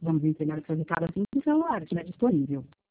vamos entregar o seu recado assim que o celular estiver disponível.